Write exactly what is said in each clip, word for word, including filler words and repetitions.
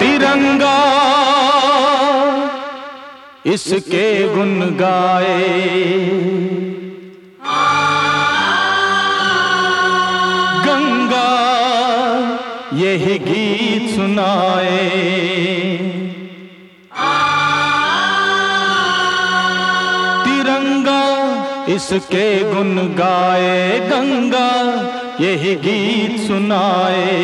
तिरंगा इसके गुन गाए, गंगा यही गीत सुनाए। तिरंगा इसके गुन गाए, गंगा यही गीत सुनाए।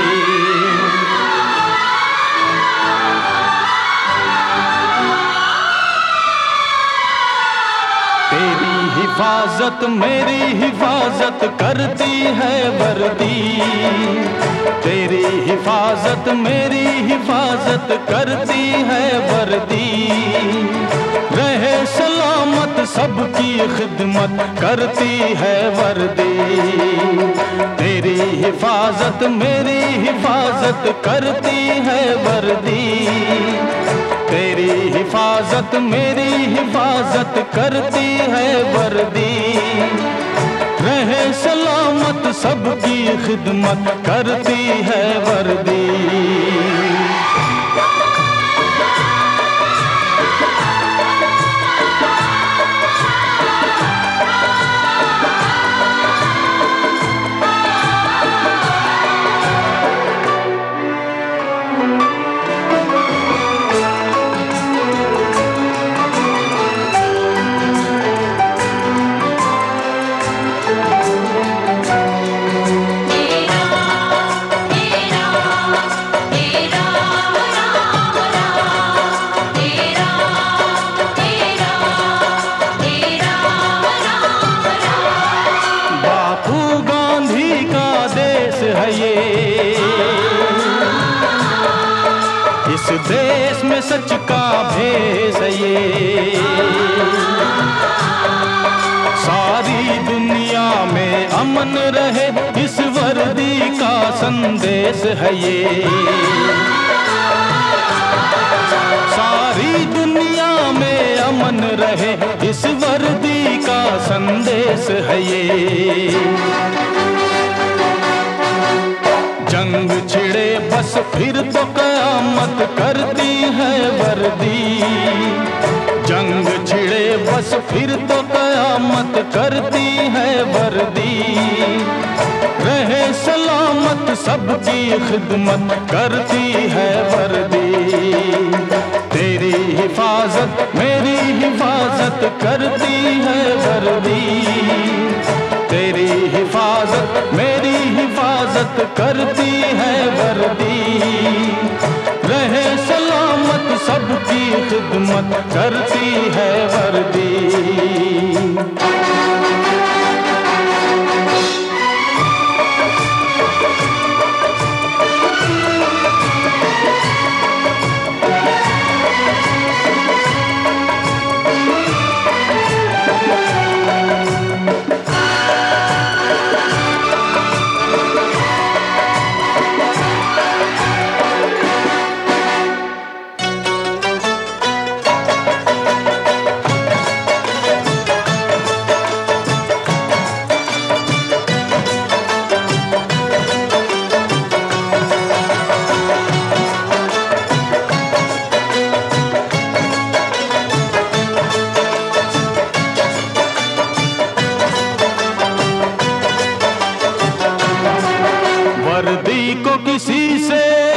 तेरी हिफाजत मेरी हिफाजत करती है वर्दी, तेरी हिफाजत मेरी हिफाजत करती है वर्दी। रहे सलामत सबकी खिदमत करती है वर्दी, तेरी हिफाजत मेरी हिफाजत करती है वर्दी। तेरी हिफाजत मेरी हिफाजत करती है वर्दी। रहे सलामत सबकी खिदमत करती है वर्दी। इस देश में सच का भेष ये, सारी दुनिया में अमन रहे इस वर्दी का संदेश है ये। सारी दुनिया में अमन रहे इस वर्दी का संदेश है ये। जंग छिड़े बस फिर तो कयामत करती है वर्दी, जंग छिड़े बस फिर तो कयामत करती है वर्दी। रहे सलामत सबकी खिदमत करती है वर्दी, तेरी हिफाजत मेरी हिफाजत करती है वर्दी। तेरी हिफाजत मेरी हिफाजत करती है वर्दी। रहे सलामत सबकी खिदमत करती है वर्दी। वर्दी को किसी से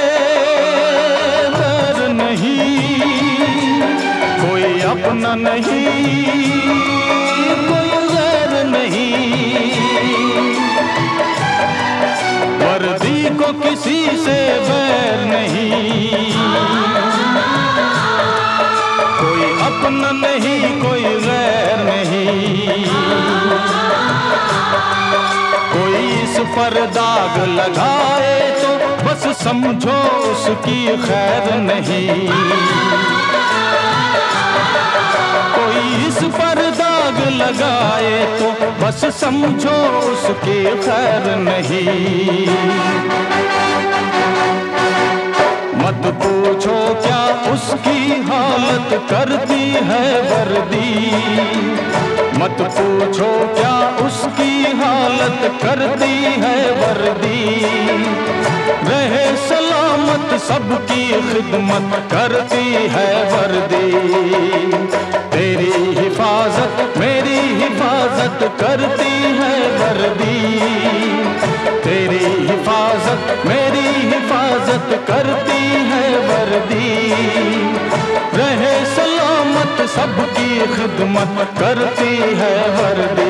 डर नहीं, कोई अपना नहीं कोई गैर नहीं। वर्दी को किसी से बैर नहीं, कोई अपना नहीं कोई गैर नहीं। कोई इस पर दाग लगाए तो बस समझो उसकी खैर नहीं। कोई इस पर दाग लगाए तो बस समझो उसकी खैर नहीं। मत पूछो क्या उसकी हालत करती है वर्दी, मत पूछो क्या उसकी हालत करती है वर्दी। रहे सलामत सलामत सबकी खिदमत करती है वर्दी। तेरी हिफाजत मेरी हिफाजत करती है वर्दी। तेरी हिफाजत मेरी हिफाजत करती है वर्दी। रहे सलामत सबकी खिदमत करती है वर्दी।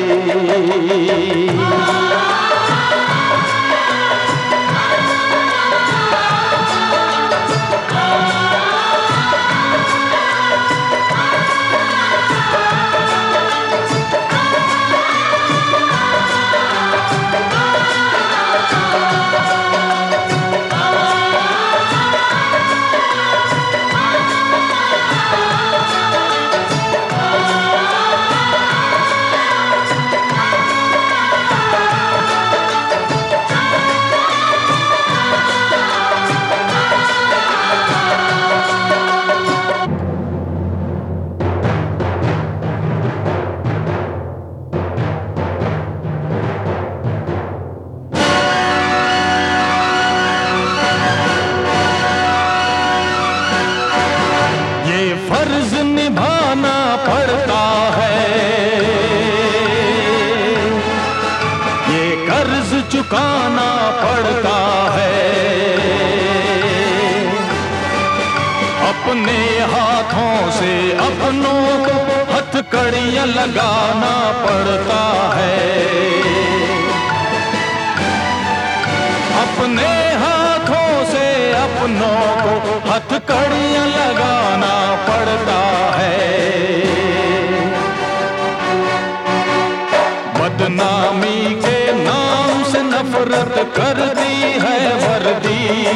फर्ज निभाना पड़ता है, ये कर्ज चुकाना पड़ता है। अपने हाथों से अपनों को हथकड़ियां लगाना पड़ता है। अपने हाथों से अपनों को हथकड़ियां लगाना पड़ता है। बदनामी के नाम से नफरत करती है वर्दी।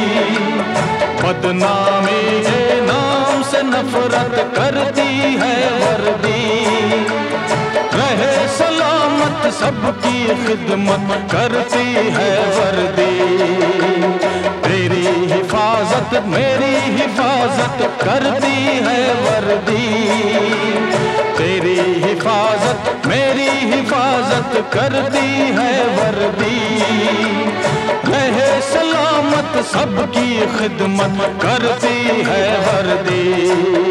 बदनामी के नाम से नफरत करती है वर्दी। रहे सलामत सबकी खिदमत करती है वर्दी। तेरी हिफाजत मेरी हिफाजत करती है वर्दी। तेरी हिफाजत मेरी हिफाजत करती है वर्दी। रहे सलामत सबकी खिदमत करती है वर्दी।